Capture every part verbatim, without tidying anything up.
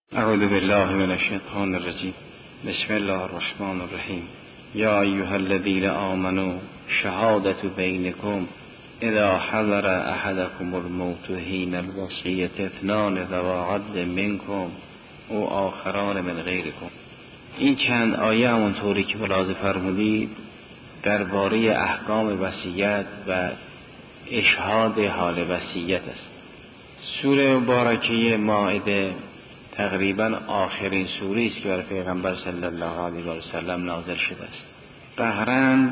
اعوذ بالله من الشیطان الرجیم. بسم الله الرحمن الرحیم. یا ایها الذین آمنوا شهادة بینکم اذا حضر احدکم الموت حین الوصیة اثنان ذوی عدل منکم او آخران من غیرکم. این چند آیه همونطوری که ملاحظه فرمودید درباره احکام وصیت و اشهاد حال وصیت است. سوره مبارکه مائده تقریبا آخرین سوره است که برای پیغمبر صلی الله علیه و سلم نازل شده است. قهرن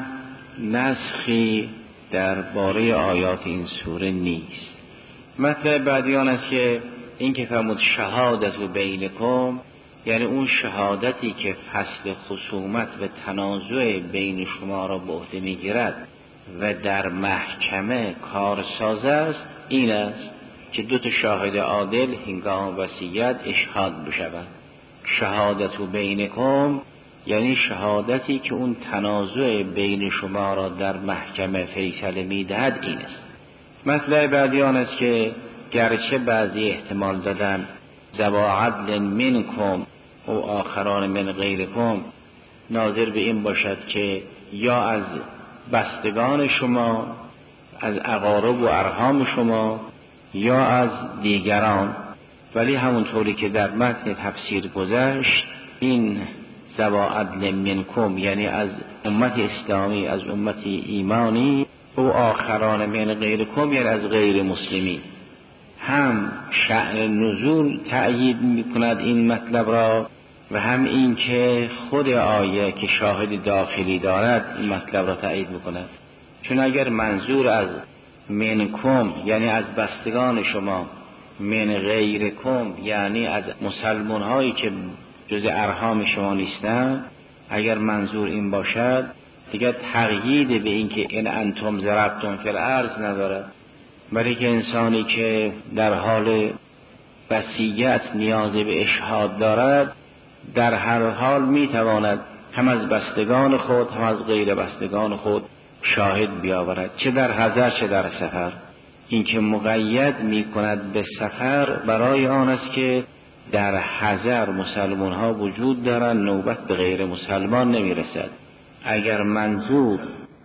نسخی درباره آیات این سوره نیست. مطلب بعدی آن است که این که فرمود شهادت و بینکم، یعنی اون شهادتی که فصل خصومت و تنازع بین شما را به عهده میگیرد و در محکمه کارساز است، این است که دو تا شاهد عادل هنگام وصیت اشهاد بشوند. شهادت و بینکم یعنی شهادتی که اون تنازع بین شما را در محکمه فیصله میدهد، این است. مطلب بعدی آن است که گرچه بعضی احتمال دادن ذوی عدل منکم او آخران من غیرکم ناظر به این باشد که یا از بستگان شما، از اقارب و ارحام شما، یا از دیگران، ولی همونطوری که در متن تفسیر گذشت این ذوی عدل منکم یعنی از امت اسلامی، از امت ایمانی، او آخران من غیرکم یعنی از غیر مسلمین. هم شأن نزول تأیید میکند این مطلب را و هم این که خود آیه که شاهد داخلی دارد این مطلب را تأیید میکند. چون اگر منظور از منکم یعنی از بستگان شما، من غیرکم یعنی از مسلمان هایی که جز ارحام شما نیستند، اگر منظور این باشد دیگر تقیید به این که این انتم ضربتم فی الارض ندارد، برای که انسانی که در حال وصیت نیاز به اشهاد دارد در هر حال میتواند هم از بستگان خود هم از غیر بستگان خود شاهد بیاورد، چه در حضر چه در سفر. این که مقید می کند به سفر برای آن است که در حضر مسلمان ها وجود دارند، نوبت به غیر مسلمان نمی رسد. اگر منظور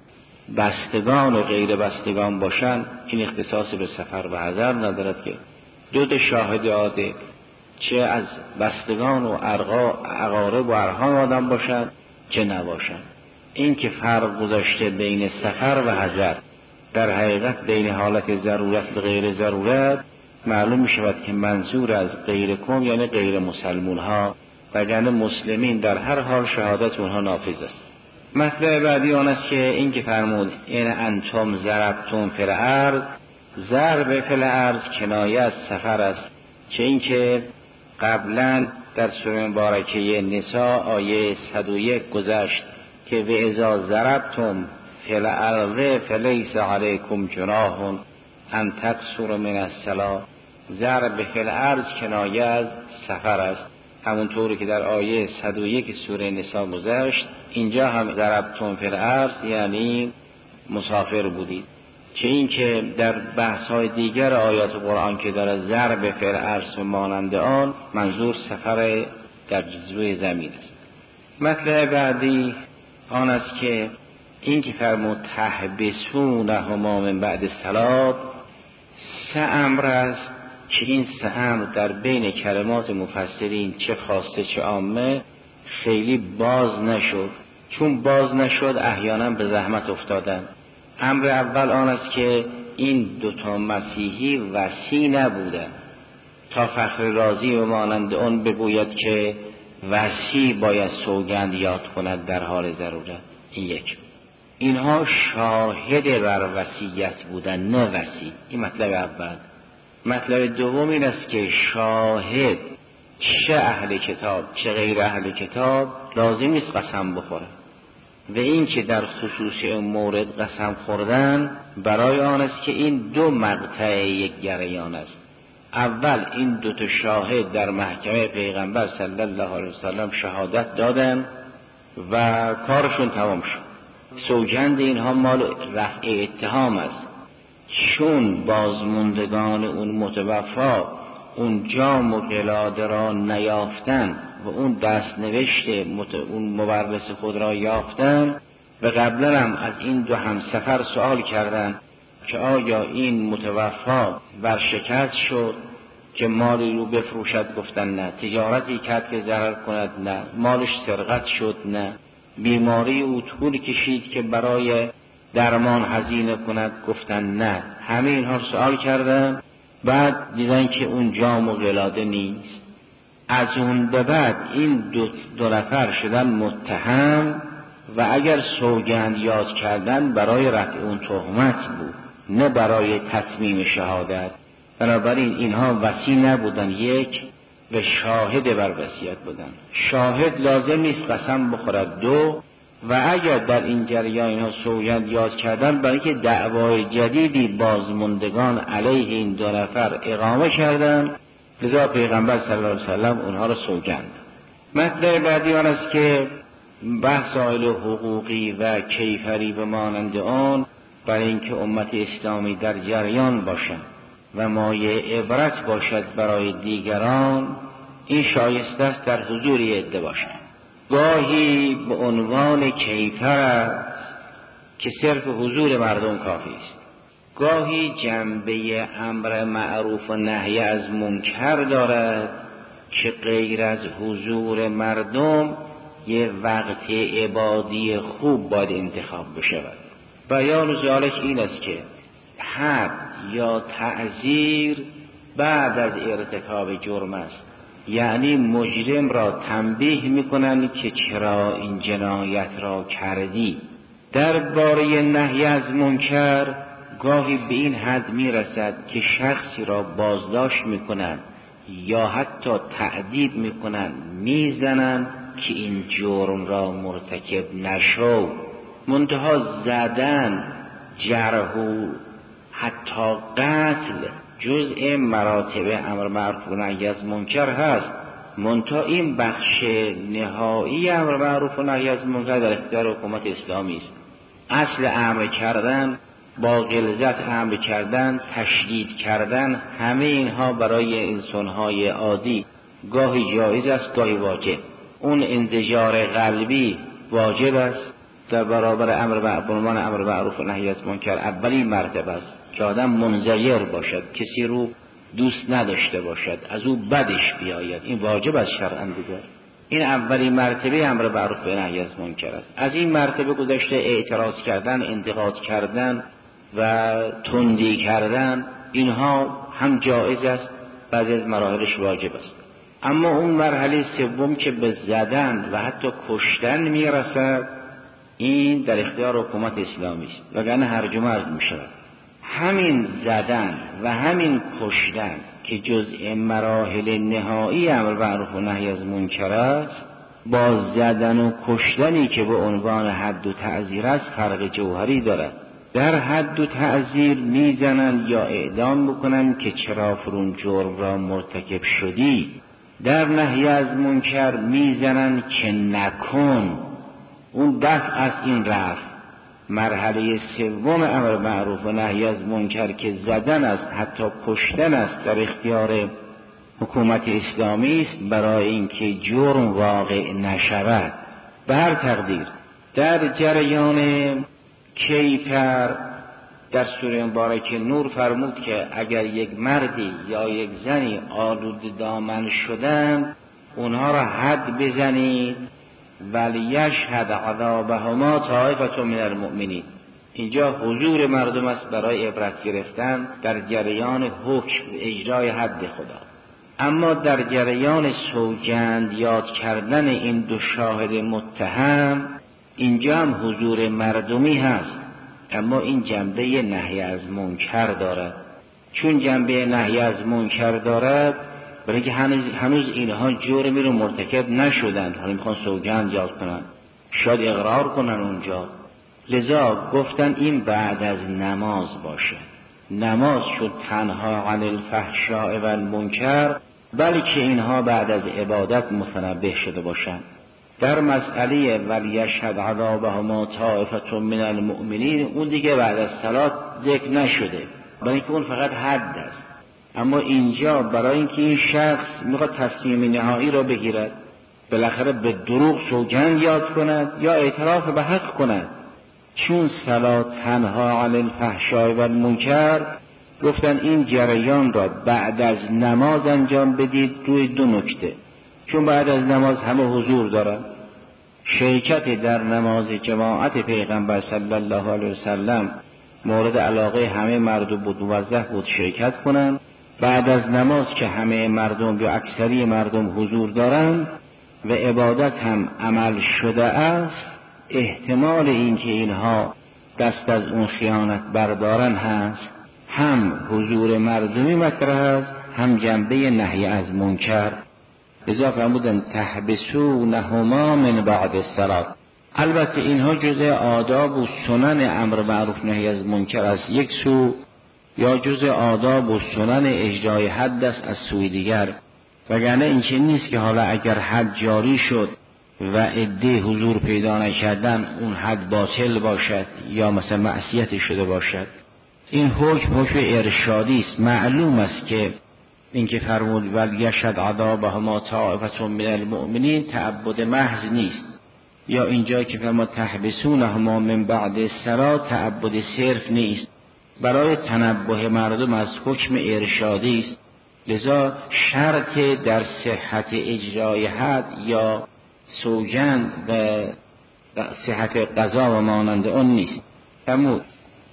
بستگان و غیر بستگان باشند این اختصاص به سفر و حضر ندارد که دو تا شاهد عادل چه از بستگان و اقارب و ارحام آدم باشند چه نباشند. این که فرق گذاشته بین سفر و حضر در حقیقت بین حالت ضرورت و غیر ضرورت معلوم می شود که منظور از غیرکم یعنی غیر مسلمون ها و یعنی مسلمین در هر حال شهادت اونها نافذ است. مطلب بعدی آن است که این که فرمود این انتم ضربتم فی الارض، ضرب فی الارض کنایه از سفر است، چه این که قبلا در سوره مبارکه نساء آیه صد و یک گذشت که و اذا ضربتم فی الارض فلیس علیکم جناح ان تقصروا من الصلاة. ضرب فی الارض کنایه از سفر است، همونطوری که در آیه صد و یک سوره نساء گذشت. اینجا هم ضربتم فی الارض یعنی مسافر بودید، چه این که در بحث‌های دیگر آیات قرآن که داره ضرب فی الارض و مانند آن منظور سفر در روی زمین است. مطلب بعدی آن است که این که فرمود تحبسونهما من بعد الصلاة، سه امر است که این سه امر در بین کلمات مفسرین چه خاصه چه عامه خیلی باز نشد. چون باز نشد احیانا به زحمت افتادن. امر اول آن است که این دوتا مسیحی وصی نبودن تا فخر رازی و مانند آن بگوید که وصی باید سوگند یاد کند در حال ضرورت. این یک. اینها شاهد بر وصیت بودن نه وصی. این مطلب اول. مطلب دوم این است که شاهد چه اهل کتاب چه غیر اهل کتاب لازم نیست قسم بخوره و این که در خصوص این مورد قسم خوردن برای آن است که این دو مقطع یک جریان است. اول این دو تا شاهد در محکمه پیغمبر صلی الله علیه وسلم شهادت دادن و کارشون تمام شد. سوگند اینها مال رفع اتهام است، چون بازموندگان اون متوفا اون جام و قلاده را نیافتن و اون دستنوشت اون مورث خود را یافتن و قبلا هم از این دو همسفر سوال کردن که آیا این متوفا ورشکست شد که مالی رو بفروشد؟ گفتن نه. تجارتی کرد که ضرر کند؟ نه. مالش سرقت شد؟ نه. بیماری او طول کشید که برای درمان هزینه کند؟ گفتن نه. همه اینها رو سوال کردن، بعد دیدن که اون جام و قلاده نیست. از اون به بعد این دو, دو نفر شدن متهم و اگر سوگند یاد کردن برای رفع اون تهمت بود، نه برای تتمیم شهادت. بنابراین اینها وصی نبودن، یک، و شاهد بر وصیت بودن. شاهد لازم نیست قسم بخورد، دو، و اگر در این جریان اینها سوگند یاد کردن برای که دعوای جدیدی بازماندگان علیه این دو نفر اقامه کردن، لذا پیغمبر صلی الله علیه وسلم اونها را سوگند. مطلب بعدی آن است که بحث آیل حقوقی و کیفری به مانند آن برای اینکه امت اسلامی در جریان باشد و مایه عبرت باشد برای دیگران، این شایسته است در حضور عده باشد. گاهی به عنوان کیفر است که صرف حضور مردم کافی است، گاهی جنبه امر معروف و نهی از منکر دارد که غیر از حضور مردم یه وقت عبادی خوب باید انتخاب بشود. بیان ذالک این است که حد یا تعزیر بعد از ارتکاب جرم است، یعنی مجرم را تنبیه میکنن که چرا این جنایت را کردی. درباره نهی از منکر گاهی به این حد میرسد که شخصی را بازداشت میکنن یا حتی تعذیب میکنن، میزنن که این جرم را مرتکب نشو. منتها زدن، جرح و حتی قتل جزء مراتب امر معروف و نهی از منکر هست. منتها این بخش نهایی امر معروف و نهی از منکر در اختیار حکومت اسلامی است. اصل امر کردن، با غلظت امر کردن، تشدید کردن، همه اینها برای انسانهای عادی گاهی جایز است، گاهی واجب. اون انزجار قلبی واجب است در برابر امر معروف و امر معروف و نهی از منکر. اولی مرتبه است که آدم منزجر باشد، کسی رو دوست نداشته باشد، از او بدش بیاید، این واجب است شرعاً دیگر. این اولی مرتبه امر معروف و نهی از منکر است. از این مرتبه گذشته اعتراض کردن، انتقاد کردن و تندی کردن، اینها هم جایز است، بعضی از مراحلش واجب است. اما اون مرحله سوم که به زدن و حتی کشتن میرسد، این در اختیار حکومت اسلامی است، وگرنه هرج و مرج میشود. همین زدن و همین کشتن که جزء مراحل نهایی امر معروف و نهی از منکر است، با زدن و کشتنی که به عنوان حد و تعزیر است فرق جوهری دارد. در حد و تعزیر میزنند یا اعدام بکنند که چرا فرون جرم را مرتکب شدی. در نهی از منکر میزنند که نکن، اون دفع از این رفت. مرحله سوم امر معروف و نهی از منکر که زدن است، حتی کشتن است، در اختیار حکومت اسلامی است برای اینکه جرم واقع نشود. به هر تقدیر در جریان کیفر در سوره مبارکه نور فرمود که اگر یک مردی یا یک زنی آلوده دامن شدن، اونها را حد بزنید ولیشهد عذابهما طائفة من المؤمنین. اینجا حضور مردم است برای عبرت گرفتن در جریان حکم اجرای حد خدا. اما در جریان سوگند یاد کردن این دو شاهد متهم، اینجا هم حضور مردمی هست، اما این جنبه نهی از منکر دارد. چون جنبه نهی از منکر دارد، برای که هنوز, هنوز اینها جرمی رو مرتکب نشدند، حالا میخوان سوگند یاد کنن، شاید اقرار کنن اونجا. لذا گفتن این بعد از نماز باشه. نماز شد تنها عن الفحشاء و المنکر، بلکه اینها بعد از عبادت متنبه شده باشند. در مسئله ولیشهد عذابهما طائفة من المؤمنین، اون دیگه بعد از صلات ذکر نشده، برای که اون فقط حد است. اما اینجا برای اینکه این شخص میخواد تصمیم نهایی را بگیرد، بالاخره به دروغ سوگند یاد کند یا اعتراف به حق کند. چون صلات تنها عن الفحشاء و المنکر، گفتن این جریان را بعد از نماز انجام بدید روی دو نکته. چون بعد از نماز همه حضور دارند، شرکت در نماز جماعت پیغمبر صلی الله علیه وسلم مورد علاقه همه مردم بود، موظف بود شرکت کنند. بعد از نماز که همه مردم یا اکثری مردم حضور دارند و عبادت هم عمل شده است، احتمال اینکه اینها دست از اون خیانت بردارن هست. هم حضور مردمی مطرح است، هم جنبه نهی از منکر. لذا فرمودن تحبسونهما من بعد الصلاة. البته اینها جزء آداب و سنن امر معروف نهی از منکر است یک سو، یا جزء آداب و سنن اجرای حد است از سوی دیگر. وگرنه این چه نیست که حالا اگر حد جاری شد و عده حضور پیدا نکردن اون حد باطل باشد یا مثلا معصیت شده باشد. این حکم حکم ارشادی است. معلوم است که اینکه فرمود ولیشهد عذابهما طائفة من المؤمنین تعبد محض نیست، یا اینجا که فرمود تحبسونهما من بعد الصلاة تعبد صرف نیست، برای تنبه مردم از حکم ارشادی است. لذا شرط در صحت اجرای حد یا سوگند و صحت قضا و مانند اون نیست. فرمود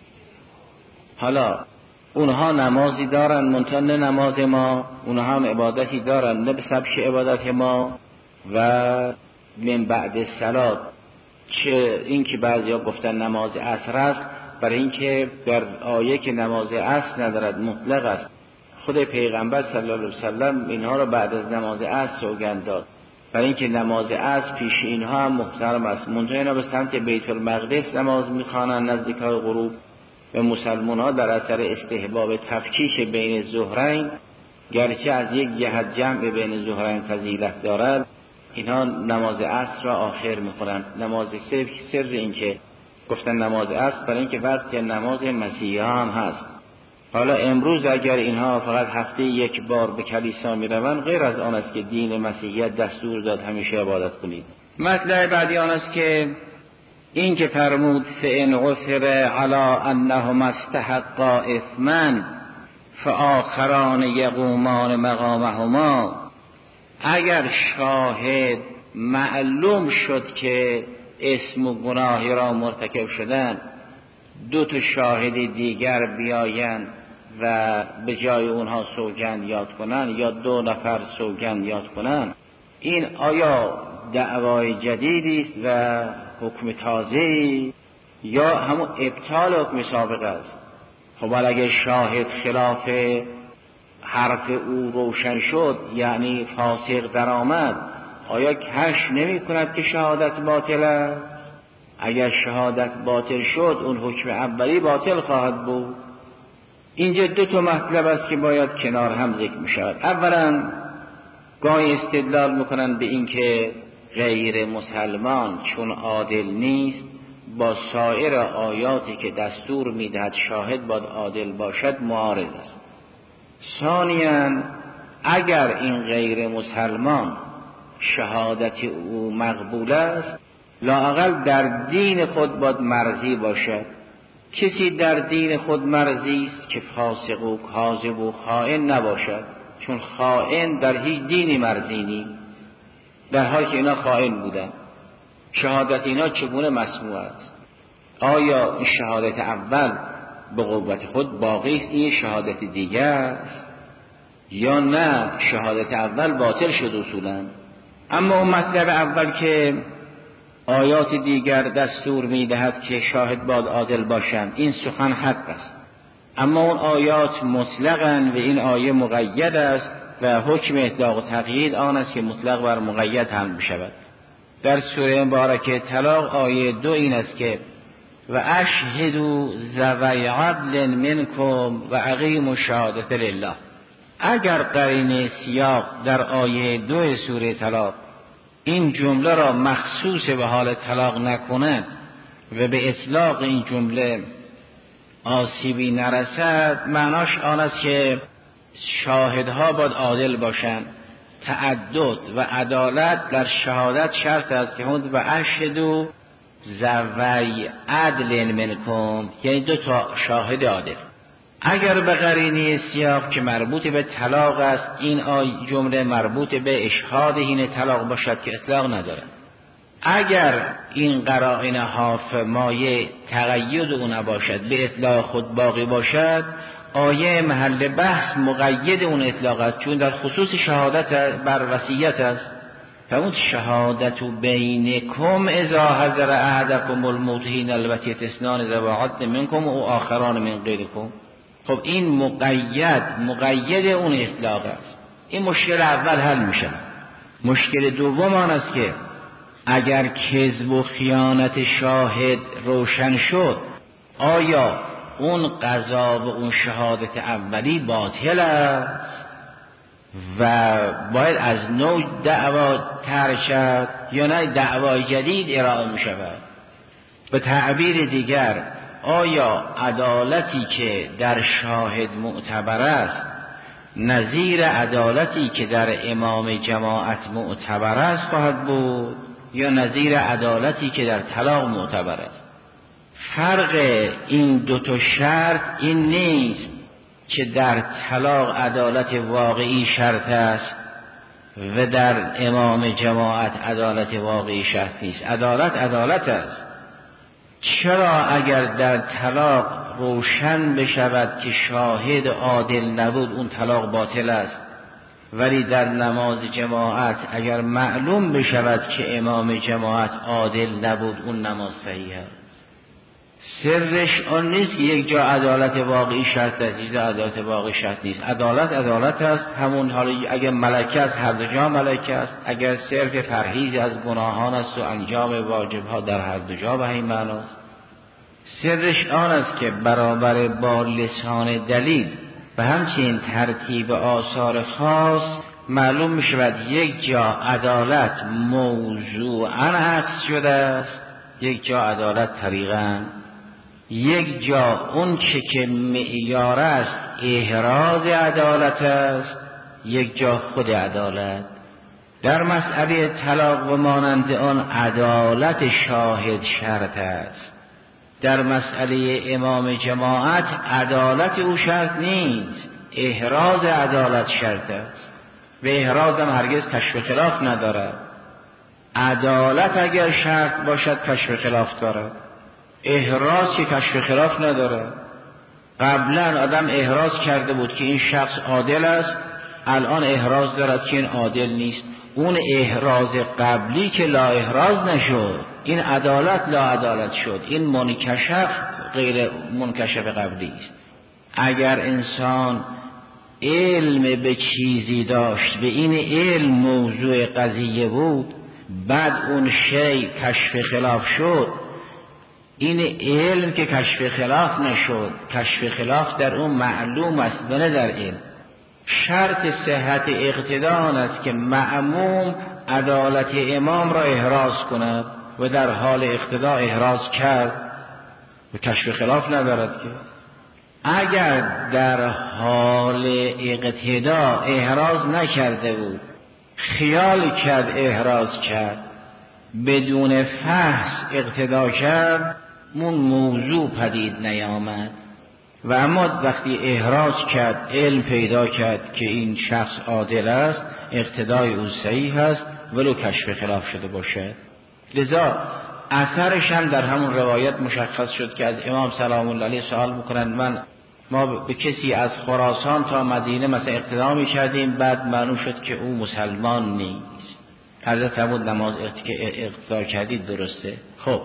حالا اونها نمازی دارن منتها نه نماز ما، اونها هم عبادتی دارن نه به سبک عبادت ما. و من بعد الصلاة، چه این که بعضی ها گفتن نماز عصر است، برای اینکه در آیه که نماز عصر ندارد مطلق است. خود پیغمبر صلی الله علیه وسلم اینها را بعد از نماز عصر سوگند داد، برای اینکه نماز عصر پیش اینها هم محترم است. منتها اینا به سمت بیت المقدس نماز میخوانند نزدیکای غروب، و مسلمان ها در اثر استحباب تفکیک بین ظهرین، گرچه از یک جهت جمع بین ظهرین فضیلت دارد، اینها نماز عصر را آخر میخورند. نماز سر سر این که گفتن نماز عصر برای اینکه وقت نماز مسیحی هم هست. حالا امروز اگر اینها فقط هفته یک بار به کلیسا میروند، غیر از آن است که دین مسیحیت دستور داد همیشه عبادت کنید. مطلب بعدی آن است که این که فرمود فإن عثر علی انهما استحقا اثما فآخران یقومان مقامهما، اگر شاهد معلوم شد که اسم و گناهی را مرتکب شدن، دو تا شاهد دیگر بیایند و به جای اونها سوگند یاد کنن، یا دو نفر سوگند یاد کنن، این آیا دعوای جدیدی است و حکم تازه‌ای یا همون ابطال حکم سابق است؟ خب اگه شاهد خلاف حرف او روشن شد، یعنی فاسق در آمد، آیا کش نمی کند که شهادت باطل است؟ اگر شهادت باطل شد اون حکم اولی باطل خواهد بود. اینجا دو تا مطلب است که باید کنار هم ذکر می شود. اولا گاهی استدلال میکنن به این که غیر مسلمان چون عادل نیست با سایر آیاتی که دستور میدهد شاهد باید عادل باشد معارض است. ثانیاً اگر این غیر مسلمان شهادت او مقبول است، لااقل در دین خود باید مرضی باشد. کسی در دین خود مرضی است که فاسق و کاذب و خائن نباشد، چون خائن در هیچ دینی مرضی نیست، در حالی که اینا خائن بودن. شهادت اینا چگونه مسموع است؟ آیا این شهادت اول به قوت خود باقی است، این شهادت دیگر است، یا نه شهادت اول باطل شد اصولا؟ اما اون مطلب اول که آیات دیگر دستور میدهد که شاهد باید عادل باشند، این سخن حق است. اما اون آیات مطلقاً و این آیه مقید است و حکم اطلاق و تقیید آن است که مطلق بر مقید حمل بشود. در سوره مبارکه طلاق آیه دو این است که و اشهدوا ذوی عدل منکم و اقیموا الشهادة لله. اگر قرینه سیاق در آیه دو سوره طلاق این جمله را مخصوص به حال طلاق نکند و به اطلاق این جمله آسیبی نرسد، معناش آن است که شاهدها باید عادل باشند. تعدد و عدالت در شهادت شرط است که هند و اشهدوا ذوی عدل منکم، یعنی دو تا شاهد عادل. اگر به قرینه سیاق که مربوط به طلاق است، این آی جمله مربوط به اشهاد حین طلاق باشد که اطلاق ندارد. اگر این قرائن حاف مایه تقید او نباشد، به اطلاق خود باقی باشد، آیه محل بحث مقید اون اطلاق است، چون در خصوص شهادت بر وصیت است. فمون شهادت بینکم اذا حضر احدکم الموت حین الوصیة اثنان ذوی عدل منکم و آخران من غیرکم. خب این مقید مقید اون اطلاق است. این مشکل اول حل میشه. مشکل دوم آن است که اگر کذب و خیانت شاهد روشن شد، آیا اون قضا و اون شهادت اولی باطل است و باید از نوع دعوا طرح شد یا نه دعوای جدید ارائه می شود؟ به تعبیر دیگر، آیا عدالتی که در شاهد معتبر است نظیر عدالتی که در امام جماعت معتبر است خواهد بود یا نظیر عدالتی که در طلاق معتبر است؟ فرق این دو تا شرط این نیست که در طلاق عدالت واقعی شرط است و در امام جماعت عدالت واقعی شرط نیست. عدالت عدالت است. چرا اگر در طلاق روشن بشود که شاهد عادل نبود اون طلاق باطل است، ولی در نماز جماعت اگر معلوم بشود که امام جماعت عادل نبود اون نماز صحیح است؟ سرش آن نیست که یک جا عدالت واقعی شرط است، یک جا عدالت واقعی شرط نیست. عدالت عدالت است. همون حالا اگر ملکه است هر دو جا ملکه است، اگر صرف پرهیز از گناهان است و انجام واجبها در هر دو جا به این معناست. سرش آن است که برابر با لسان دلیل و همچنین ترتیب آثار خاص معلوم می شود یک جا عدالت موضوعاً عکس شده است، یک جا عدالت طریقاً، یک جا اون چه که معیار است احراز عدالت است، یک جا خود عدالت. در مسئله طلاق و مانند آن عدالت شاهد شرط است. در مسئله امام جماعت عدالت او شرط نیست، احراز عدالت شرط است. و احراز هم هرگز کشف خلاف ندارد. عدالت اگر شرط باشد کشف خلاف دارد، احراز که کشف خلاف ندارد. قبلا آدم احراز کرده بود که این شخص عادل است، الان احراز دارد که این عادل نیست. اون احراز قبلی که لا احراز نشد، این عدالت لا عدالت شد، این منکشف غیر منکشف قبلی است. اگر انسان علم به چیزی داشت، به این علم موضوع قضیه بود، بعد اون شی کشف خلاف شد، این علم که کشف خلاف نشد، کشف خلاف در اون معلوم است و نه در علم. شرط صحت اقتدا آن است که مأموم عدالت امام را احراز کند و در حال اقتدا احراز کرد و کشف خلاف ندارد. که اگر در حال اقتدا احراز نکرده بود، خیال کرد احراز کرد، بدون فحص اقتدا کرد، اون موضوع پدید نیامد. و اما وقتی احراز کرد، علم پیدا کرد که این شخص عادل است، اقتدای او صحیح است ولو کشف خلاف شده باشد. لذا اثرش هم در همون روایت مشخص شد که از امام سلام الله علیه سوال میکنند، من ما به کسی از خراسان تا مدینه مثلا اقتدا میکردیم، بعد معلوم شد که او مسلمان نیست. حضرت فرمود نماز اقتدا کردید درسته. خب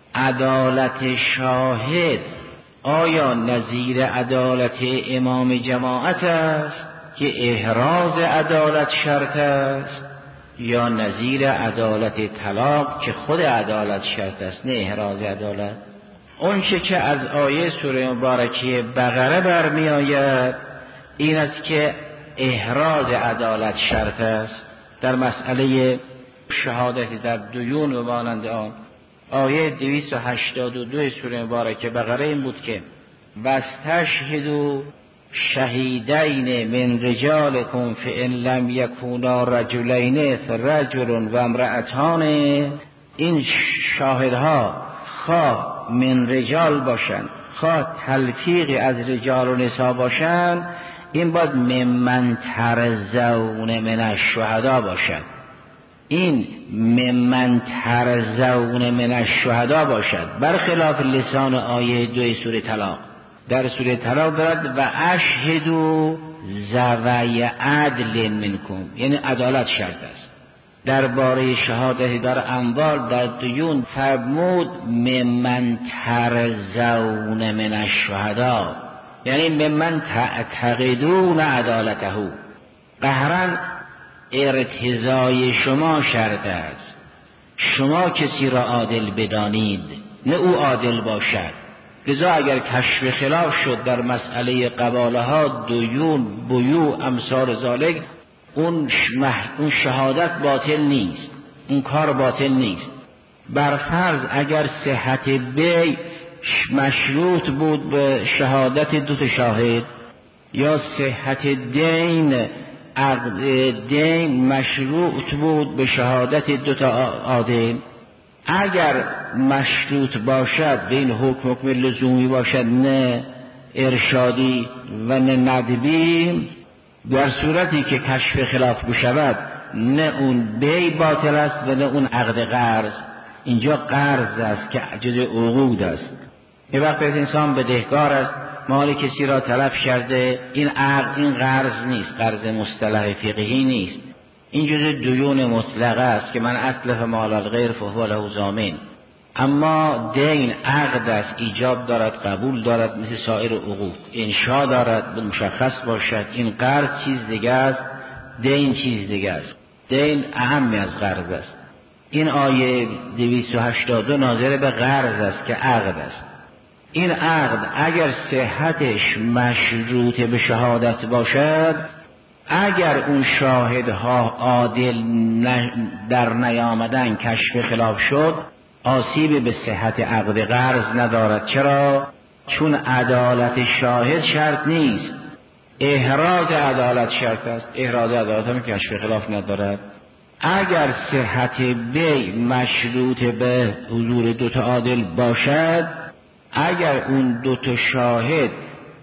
عدالت شاهد آیا نظیر عدالت امام جماعت است که احراز عدالت شرط است، یا نظیر عدالت طلاق که خود عدالت شرط است نه احراز عدالت؟ اون چه که از آیه سوره مبارکه بقره برمی آید این است که احراز عدالت شرط است. در مسئله شهادت در دیون و مانند آن، آیه دویست و هشتاد و دو سوره مبارکه بقره این بود که واستشهدوا شهیدین من رجالکم فإن لم یکونا رجلین فرجل و امرأتان، این شاهدها خواه من رجال باشن خواه تلفیقی از رجال و نساء باشن، این باید ممن ترضون من الشهدا باشد. این ممن ترضون من الشهدا باشد، برخلاف لسان آیه دو سوره طلاق. در سوره طلاق دارد و اشهدوا ذوی عدل منکم، یعنی عدالت شرط است. درباره شهادت در اموال در دیون فرمود ممن ترضون من الشهدا، یعنی ممن تعتقدون عدالته. قهرن ارتضای شما شرط است، شما کسی را عادل بدانید نه او عادل باشد. لذا اگر کشف خلاف شد در مسئله قباله ها، دیون، بیوع، امثال ذالک، اون اون شهادت باطل نیست، اون کار باطل نیست. برفرض اگر صحت بیع مشروط بود به شهادت دو تا شاهد، یا صحت دین عقد دین مشروط بود به شهادت دو تا عادل، اگر مشروط باشد به این حکم حکم لزومی باشد نه ارشادی و نه ندبی، در صورتی که کشف خلاف بشود نه اون بیع باطل است و نه اون عقد قرض. اینجا قرض است که جز عقود است. یه وقت انسان بدهکار است، مال کسی را تلف کرده، این عقد، این قرض نیست، قرض مصطلح فقهی نیست، این جز دیون مطلقه است که من اتلف مال الغیر فهو له ضامن. اما دین عقد است، ایجاب دارد، قبول دارد، مثل سایر عقود انشا دارد، مشخص باشد. این قرض چیز دیگه است، دین چیز دیگه است. دین اهم از قرض است. این آیه دویست و هشتاد و دو ناظر به قرض است که عقد است. این عقد اگر صحتش مشروط به شهادت باشد، اگر اون شاهدها عادل در نیامدن، کشف خلاف شد، آسیب به صحت عقد قرض ندارد. چرا؟ چون عدالت شاهد شرط نیست، احراز عدالت شرط است. احراز عدالت هم کشف خلاف ندارد. اگر صحت بیع مشروط به حضور دوتا عادل باشد، اگر اون دوتا شاهد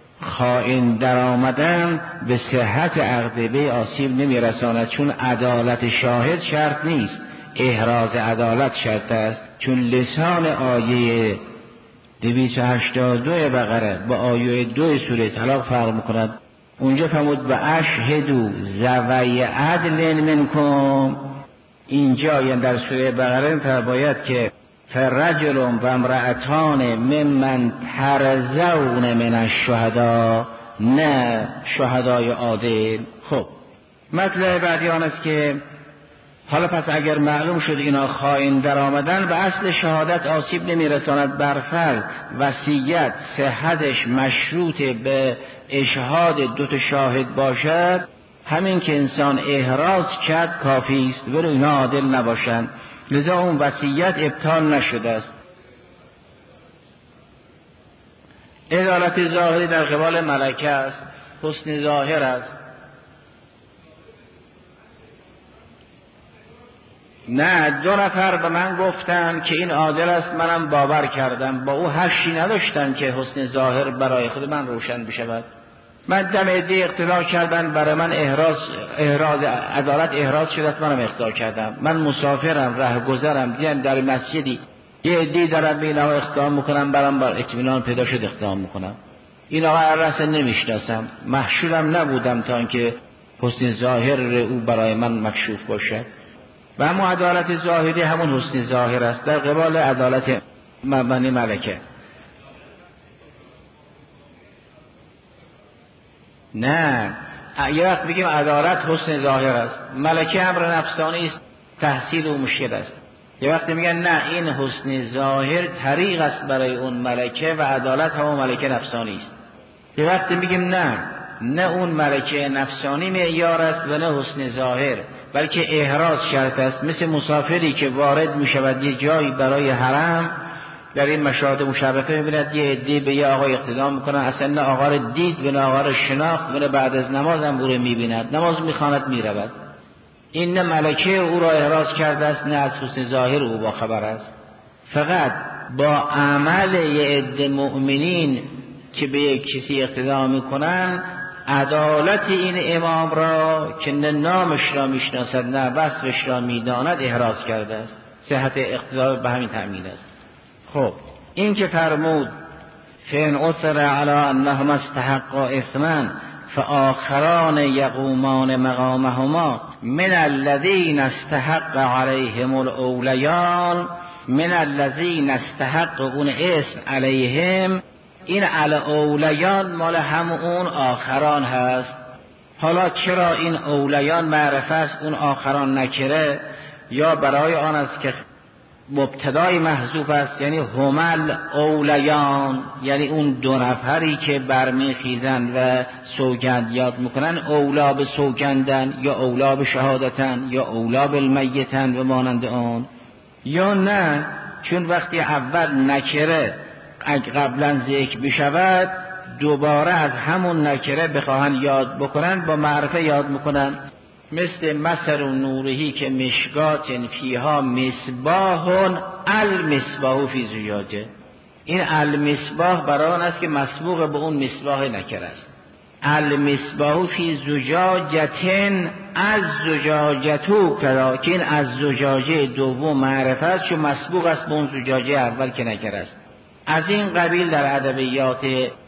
خائن در آمدن، به صحت عقد بیع آسیب نمی رساند، چون عدالت شاهد شرط نیست، احراز عدالت شرط است. چون لسان آیه دویست و هشتاد و دو بقره با آیه دو سوره طلاق فرق میکند. اونجا فرمود به اشهدوا ذوی عدل منکم، اینجا یعنی در سوره بقره فرماید که فرجل و امرأتان ممن ترضون من الشهدا، نه شهدای عادل. خب مطلب بعدی آن است که حالا پس اگر معلوم شد اینا خائن در آمدن، به اصل شهادت آسیب نمیرساند. برفرض وصیت صحتش مشروط به اشهاد دو تا شاهد باشد، همین که انسان احراز کرد کافی است، ولی اینا عادل نباشند، لذا اون وصیت ابطال نشده است. عدالت ظاهری در قبال ملکه است، حسن ظاهر است. نه، دو نفر به من گفتن که این عادل است، منم باور کردم، با او حشی نداشتن که حسن ظاهر برای خود من روشن بشود. من دم عده اقتدا کردن، برای من احراز احراز عدالت احراز شده است، منم اقتدا کردم. من مسافرم، ره گذرم، دیدم در مسجدی یه عده دارن به این آقا اقتدا میکنم، برام بر اطمینان پیدا شد اقتدا میکنم. این آقا اصلا نمیشناسم، محشورم نبودم تا اینکه حسن ظاهر او برای من مکشوف باشد. و اما عدالت ظاهری همون حسن ظاهر است در قبال عدالت مبنی ملکه. نه، یه وقت بگیم عدالت حسن ظاهر است، ملکه امر نفسانی است، تحصیل و مشکل است. یه وقت میگن نه، این حسن ظاهر طریق است برای اون ملکه و عدالت همون ملکه نفسانی است. یه وقت میگیم نه، نه اون ملکه نفسانی معیار است و نه حسن ظاهر، بلکه احراز شرط است. مثل مسافری که وارد میشود یه جایی برای حرم، در این مشاهد مشرفه میبیند یه عده به یه آقای اقتدا میکنن، اصلا نه آقا رو دید و نه آقا رو شناخت و نه بعد از نماز هم او رو میبیند، نماز میخواند میرود. این نه ملکه او را احراز کرده است نه از حسن ظاهر او با خبر است. فقط با عمل یه عده مؤمنین که به یک کسی اقتدا میکنن عدالت این امام را که نه نامش را میشناسد نه وصفش را میداند احراز کرده است. صحت اقتدا به همین تأمین است. خب این که فرمود فإن عثر علی انهما استحقا اثما فآخران یقومان مقامهما من الذین استحق علیهم الاولیان من الذین استحق اون اسم علیهم، این علی اولیان مال هم اون آخران هست. حالا چرا این اولیان معرفه است اون آخران نکره؟ یا برای آن است که مبتدای محذوف است، یعنی همل اولیان، یعنی اون دو نفری که برمیخیزند و سوگند یاد میکنن اولا به سوگندن یا اولا به شهادتن یا اولا بالمیتن و مانند آن، یا نه چون وقتی اول نکره قبلا ذکر بشود دوباره از همون نکره بخواهن یاد بکنن با معرفه یاد میکنن. مثل مثل نورهی که مشکات فیها مصباح المصباح فی زجاجه، این المصباح برای آن است که مسبوق به اون مصباح نکره است. المصباح فی زجاجتن از زجاجتو کدا، که این از زجاجه دوم معرفه است چون مسبوق است به اون زجاجه اول که نکره است. از این قبیل در ادبیات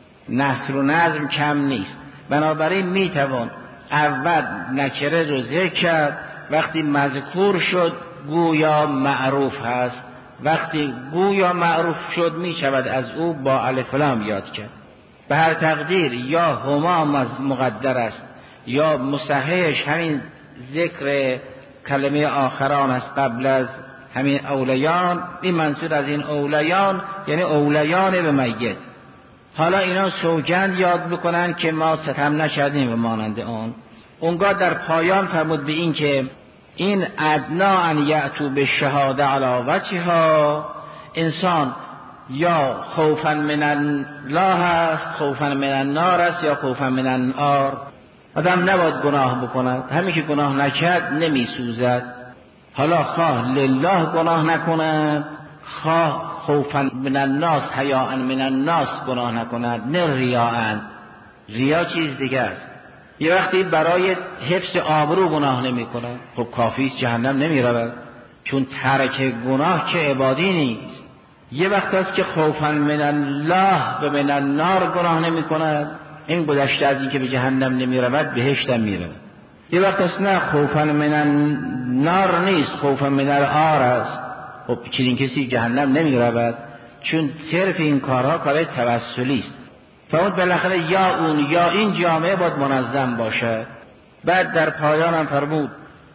نثر و نظم کم نیست. بنابراین میتوان اول نکره رو ذکر کرد، وقتی مذکور شد گویا معروف هست، وقتی گویا معروف شد می شود از او با الف لام یاد کرد. به هر تقدیر یا هما مقدر است یا مصححش همین ذکر کلمه آخران است قبل از همین اولیان. این منظور از این اولیان یعنی اولیان به میت. حالا اینا سوگند یاد بکنن که ما ستم نشدیم و مانند آن. اونگاه در پایان فرمود به این که این ادنا ان یأتوا بالشهاده علی وجهها، انسان یا خوفا من الله است، خوفا من النار است یا خوفا من النار. آدم نباید گناه بکند، همین که گناه نکرد نمی سوزد. حالا خواه لله گناه نکند، خواه خوفا من الناس حیاء من الناس گناه نکند، نه ریاء. ریا چیز دیگه است. یه وقتی برای حفظ آبرو گناه نمی کند، خب کافیست جهنم نمی رود، چون ترک گناه که عبادی نیست. یه وقت است که خوفا من الله و من النار گناه نمی کند، این گذشته از این که به جهنم نمی رود بهشت هم می رود. یه وقت است نه خوفا من النار نیست، خوفا من العار است، خب چنین کسی جهنم نمی رود، چون صرف این کارها کارهای توسلی است. فرمود بالاخره یا اون یا این جامعه باید منظم باشه. بعد در پایان هم فرمود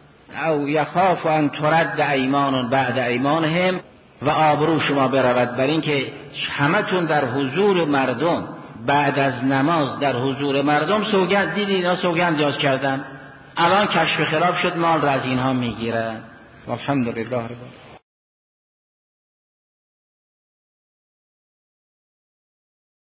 او یخاف ان ترد ایمان بعد ایمانهم، و آبرو شما برود بر این که همتون در حضور مردم بعد از نماز در حضور مردم سوگند دیدید، اینا سوگند یاد کردن، الان کشف خلاف شد مال را از اینها میگیرن. الحمدلله رب